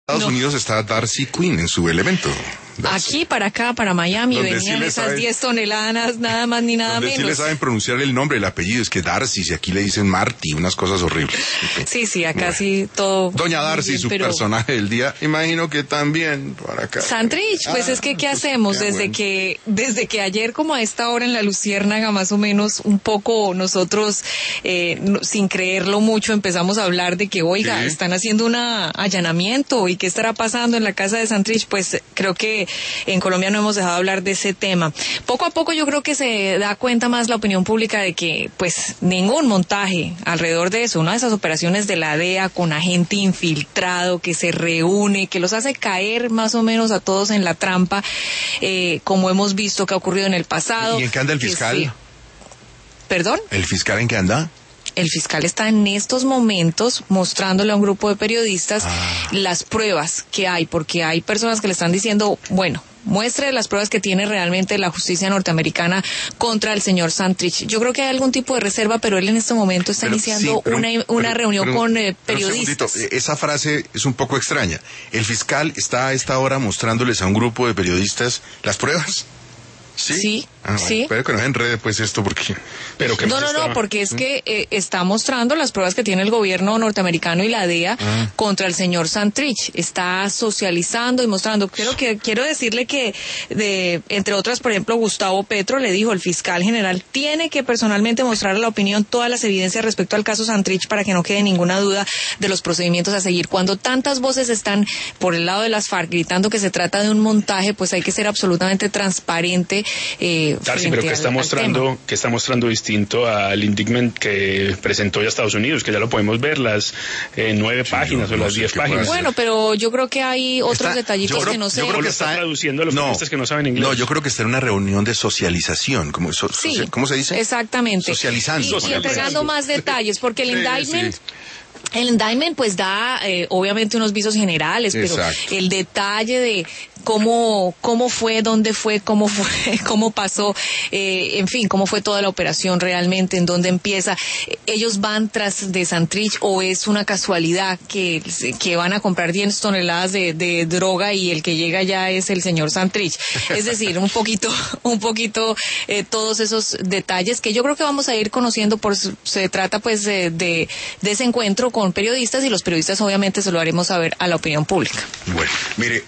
Estados Unidos está Darcy Quinn en su elemento. Aquí para acá, para Miami, donde venían sí esas saben, 10 toneladas, nada más ni nada menos. Sí le saben pronunciar el nombre, el apellido, es que Darcy, si aquí le dicen Marty, unas cosas horribles. Sí, acá sí todo. Doña Darcy, bien, su personaje del día, imagino que también para acá. Santrich, pues es que ¿qué hacemos? Desde que ayer como a esta hora en la Luciérnaga más o menos un poco nosotros sin creerlo mucho empezamos a hablar de que oiga, están haciendo un allanamiento y qué estará pasando en la casa de Santrich, pues creo que en Colombia no hemos dejado de hablar de ese tema. Poco a poco yo creo que se da cuenta más la opinión pública de que pues ningún montaje alrededor de eso, una de esas operaciones de la DEA con agente infiltrado que se reúne, que los hace caer más o menos a todos en la trampa, como hemos visto que ha ocurrido en el pasado. ¿Y en qué anda el fiscal? Sí. ¿Perdón? ¿El fiscal en qué anda? El fiscal está en estos momentos mostrándole a un grupo de periodistas las pruebas que hay, porque hay personas que le están diciendo, bueno, muestre las pruebas que tiene realmente la justicia norteamericana contra el señor Santrich. Yo creo que hay algún tipo de reserva, pero él en este momento está iniciando una reunión con periodistas. Esa frase es un poco extraña. ¿El fiscal está a esta hora mostrándoles a un grupo de periodistas las pruebas? Sí. Sí. Espero que no enrede pues esto porque... No, porque es que está mostrando las pruebas que tiene el gobierno norteamericano y la DEA contra el señor Santrich. Está socializando y mostrando. Quiero decirle que, entre otras, por ejemplo, Gustavo Petro le dijo, el fiscal general tiene que personalmente mostrar a la opinión todas las evidencias respecto al caso Santrich para que no quede ninguna duda de los procedimientos a seguir. Cuando tantas voces están por el lado de las FARC gritando que se trata de un montaje, pues hay que ser absolutamente transparente. Darcy, pero que está mostrando distinto al indictment que presentó ya Estados Unidos, que ya lo podemos ver, las 9 páginas o las 10 páginas. Bueno, pero yo creo que hay otros detallitos que no sé. Yo creo que está traduciendo a los periodistas que no saben inglés. No, yo creo que está en una reunión de socialización, ¿cómo se dice? Exactamente. Socializando. Y entregando más detalles, porque el indictment... El indictment pues da obviamente unos visos generales, pero el detalle de cómo fue, dónde fue, cómo pasó, en fin, cómo fue toda la operación realmente, en dónde empieza. ¿Ellos van tras de Santrich o es una casualidad que van a comprar 10 toneladas de droga y el que llega ya es el señor Santrich? Es decir, un poquito todos esos detalles que yo creo que vamos a ir conociendo. Se trata pues de ese encuentro con periodistas y los periodistas obviamente se lo haremos saber a la opinión pública. Bueno, mire,